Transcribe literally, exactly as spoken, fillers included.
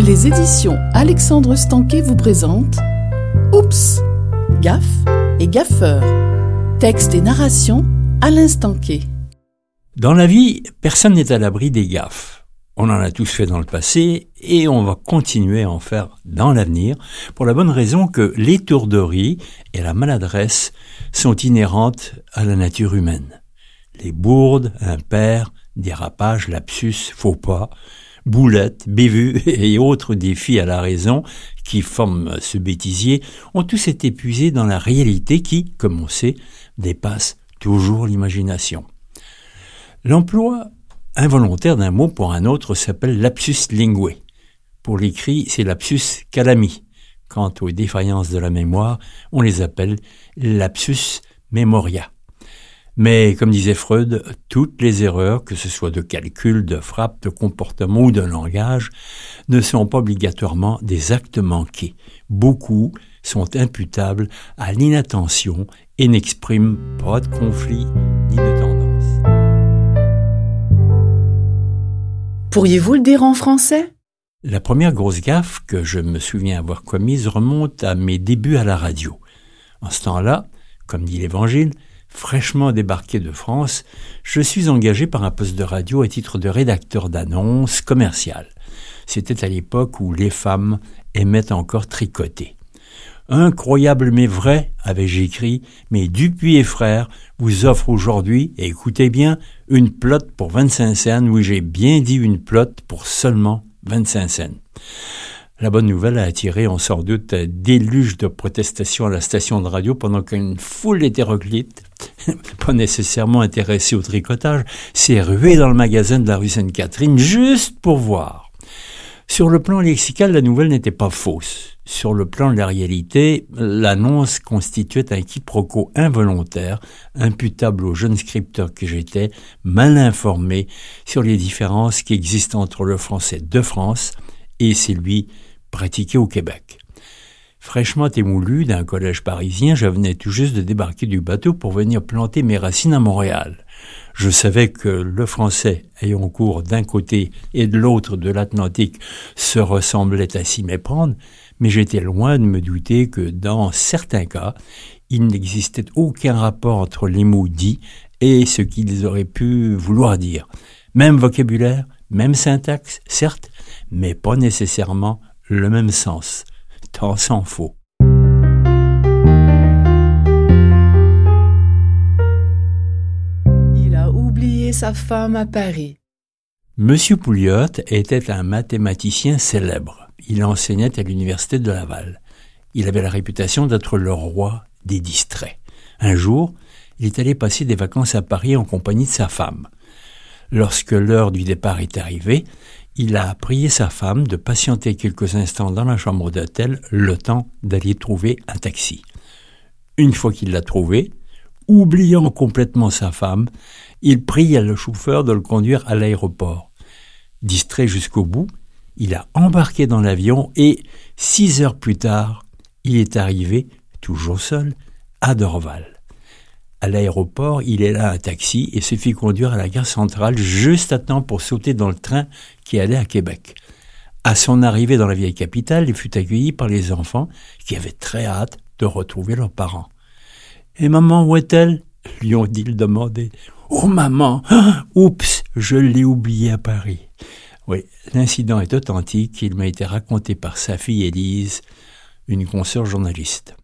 Les éditions Alexandre Stanquet vous présentent Oups, gaffe et gaffeur. Texte et narration Alain Stanquet. Dans la vie, personne n'est à l'abri des gaffes. On en a tous fait dans le passé et on va continuer à en faire dans l'avenir pour la bonne raison que l'étourderie et la maladresse sont inhérentes à la nature humaine. Les bourdes, impairs, dérapages, lapsus, faux pas, boulettes, bévues et autres défis à la raison qui forment ce bêtisier ont tous été épuisés dans la réalité qui, comme on sait, dépasse toujours l'imagination. L'emploi involontaire d'un mot pour un autre s'appelle lapsus linguae. Pour l'écrit, c'est lapsus calami. Quant aux défaillances de la mémoire, on les appelle lapsus memoria. Mais, comme disait Freud, toutes les erreurs, que ce soit de calcul, de frappe, de comportement ou de langage, ne sont pas obligatoirement des actes manqués. Beaucoup sont imputables à l'inattention et n'expriment pas de conflit ni de tendance. Pourriez-vous le dire en français ? La première grosse gaffe que je me souviens avoir commise remonte à mes débuts à la radio. En ce temps-là, comme dit l'Évangile, fraîchement débarqué de France, je suis engagé par un poste de radio à titre de rédacteur d'annonces commerciales. C'était à l'époque où les femmes aimaient encore tricoter. Incroyable mais vrai, avais-je écrit, mais Dupuis et Frères vous offre aujourd'hui, et écoutez bien, une plotte pour vingt-cinq cents, oui j'ai bien dit une plotte pour seulement vingt-cinq cents. La bonne nouvelle a attiré, on sans doute, un déluge de protestations à la station de radio pendant qu'une foule hétéroclite, pas nécessairement intéressée au tricotage, s'est ruée dans le magasin de la rue Sainte-Catherine juste pour voir. Sur le plan lexical, la nouvelle n'était pas fausse. Sur le plan de la réalité, l'annonce constituait un quiproquo involontaire, imputable au jeune scripteur que j'étais, mal informé sur les différences qui existent entre le français de France et celui pratiqué au Québec. Fraîchement émoulu d'un collège parisien, je venais tout juste de débarquer du bateau pour venir planter mes racines à Montréal. Je savais que le français ayant cours d'un côté et de l'autre de l'Atlantique se ressemblait à s'y méprendre, mais j'étais loin de me douter que dans certains cas, il n'existait aucun rapport entre les mots dits et ce qu'ils auraient pu vouloir dire. Même vocabulaire, même syntaxe, certes, mais pas nécessairement le même sens. Tant s'en faut. Il a oublié sa femme à Paris. Monsieur Pouliot était un mathématicien célèbre. Il enseignait à l'université de Laval. Il avait la réputation d'être le roi des distraits. Un jour, il est allé passer des vacances à Paris en compagnie de sa femme. Lorsque l'heure du départ est arrivée, il a prié sa femme de patienter quelques instants dans la chambre d'hôtel, le temps d'aller trouver un taxi. Une fois qu'il l'a trouvé, oubliant complètement sa femme, il pria le chauffeur de le conduire à l'aéroport. Distrait jusqu'au bout, il a embarqué dans l'avion et, six heures plus tard, il est arrivé, toujours seul, à Dorval. À l'aéroport, il est là un taxi et se fit conduire à la gare centrale juste à temps pour sauter dans le train qui allait à Québec. À son arrivée dans la vieille capitale, il fut accueilli par les enfants qui avaient très hâte de retrouver leurs parents. « Et maman, où est-elle » lui ont-ils demandé. « Oh maman, oups, je l'ai oubliée à Paris. » Oui, l'incident est authentique, il m'a été raconté par sa fille Élise, une consoeur journaliste.